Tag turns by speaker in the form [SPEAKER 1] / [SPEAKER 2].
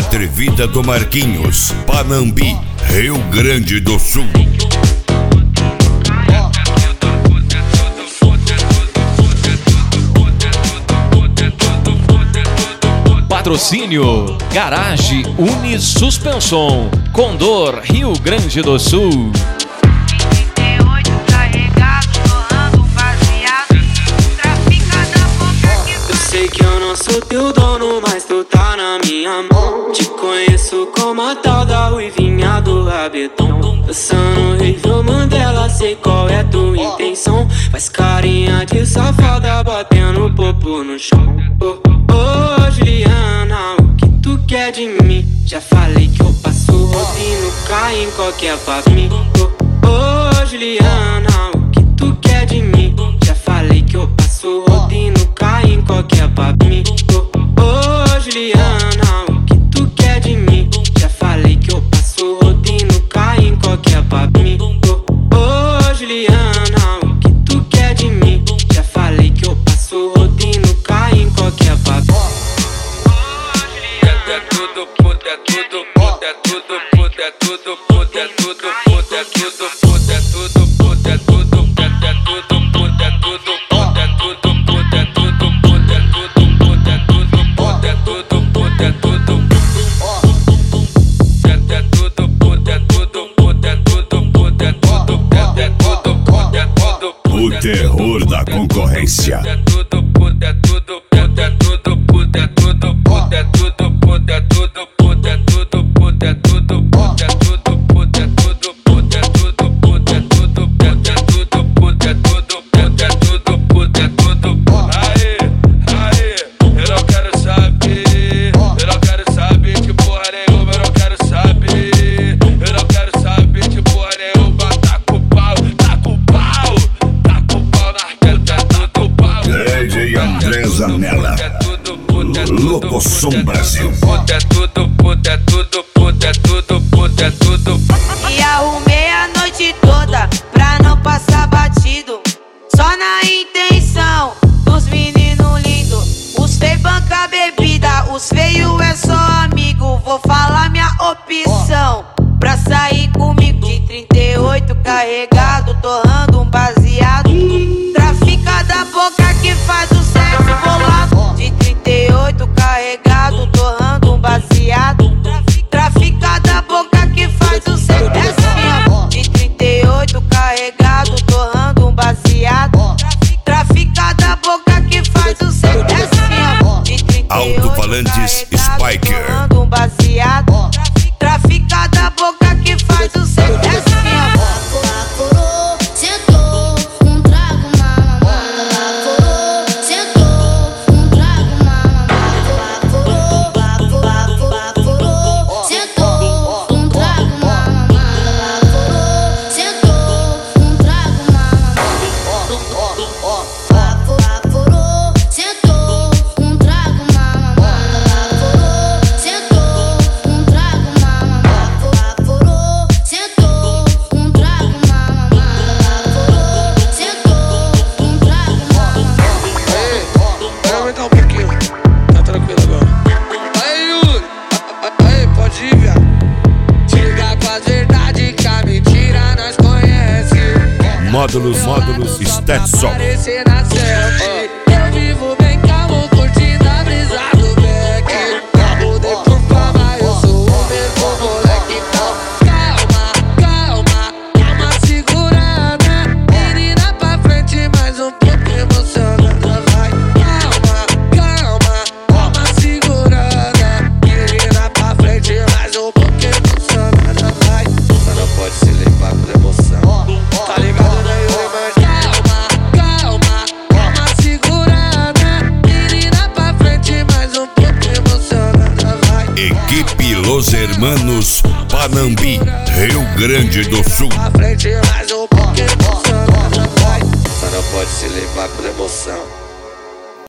[SPEAKER 1] Atrevida do Marquinhos, Panambi, Rio Grande do Sul.
[SPEAKER 2] Patrocínio Garage Uni Suspensão, Condor, Rio Grande do Sul.
[SPEAKER 3] 38 carregado, torrando baseado. Trafica da boca que
[SPEAKER 4] Eu sei que eu não sou teu dono, mas tu tá na minha mão. Te conheço como a tal da ruivinha do rabetão. Dançando Rio Mandela, sei qual é tua intenção. Faz carinha de safada, batendo popo no chão. Ô Juliana, o que tu quer de mim? Já falei que eu passo rodinho, cai em qualquer papinho. Ô Juliana, o que tu quer de mim? Já falei que eu passo rodinho, cai em qualquer papinho. Ô Juliana, o que tu quer de mim? Já falei que eu passo rodinho, cai em qualquer papinho. Ô Juliana, o que tu quer de mim? Já falei que eu passo rodinho, cai em qualquer papinho.
[SPEAKER 5] É tudo, puta, é tudo, puta, é tudo, puta, é tudo, puta, é tudo, puta, é tudo, puta, é tudo, puta, é tudo, puta, é tudo, puta, é tudo, puta, é tudo, puta, é tudo, puta, é tudo, puta, é tudo, puta, é tudo, puta, é tudo. É tudo, puta, é tudo, puta, é tudo, puta, é tudo, puta, é tudo, puta, é tudo.
[SPEAKER 1] O terror da concorrência.
[SPEAKER 5] É tudo, puta, é tudo, puta, é tudo, puta, é tudo, puta, é tudo, puta, é tudo, puta, é tudo, puta, é tudo, puta, é tudo, puta, é tudo, puta, é tudo, puta, é tudo, puta, é tudo, puta, é tudo, puta, é tudo, puta, é tudo. Aê, aê, eu não quero saber, eu não quero saber de porra nenhuma, eu não quero saber, eu não quero saber de porra nenhuma. Tá com pau, tá com pau, tá com pau na arqueta, tá com pau.
[SPEAKER 1] DJ André Zanella, Locosom Brasil.
[SPEAKER 5] Puta é tudo, puta é tudo, puta é tudo, puta é tudo.
[SPEAKER 3] E arrumei a noite toda pra não passar batido. Só na intenção dos meninos lindos. Os fei banca bebida, os feio é só amigo. Vou falar minha opção pra sair comigo. De 38 carregado, torrando um baseado. Trafica da boca que faz o sexo bolado. De 38 carregado, torrando um baseado. Trafica da boca que faz o sexo assim, ó. De 38 carregado, torrando um baseado. Trafica da boca que faz o sexo assim, ó. De 38
[SPEAKER 1] Alto-falantes Spiker.
[SPEAKER 3] torrando um baseado. Trafica da boca que faz o sexo assim, ó.
[SPEAKER 6] Baforou, sentou, um trago, mamãe. Sentou, um trago, mamãe. Baforou, sentou, um trago, mamãe. Sentou, um trago, mamãe. Baforou, sentou, um trago, mamãe. Sentou, um trago, mamãe. Baforou, sentou, um trago, mamãe. Sentou, um trago, mamãe.
[SPEAKER 5] Vai aumentar um pouquinho, tá tranquilo agora. Aí, Yuri, aí, pode ir, viado. Diga com a verdade que a mentira nós conhece.
[SPEAKER 1] Módulos Stetson.
[SPEAKER 5] Aparecer na selfie. Eu vivo bem calmo, curtindo a brisa do beck. Não mudei por fama, eu sou o mesmo moleque. Então, calma, segurada. Menina pra frente, mais um pouco emocionada. Vai, calma, segurada. Menina pra frente, mais um pouco emocionada. Vai, só não pode se levar por emoção. Tá ligado, né, Yuri, mano? Calma, segurada. Menina pra frente, mais um pouco emocionada. Vai,
[SPEAKER 1] Equipe Los Hermanos, Panambi, Rio Grande do Sul.
[SPEAKER 5] pra frente, mais um pouco emocionada. Vai, só não pode se levar por emoção.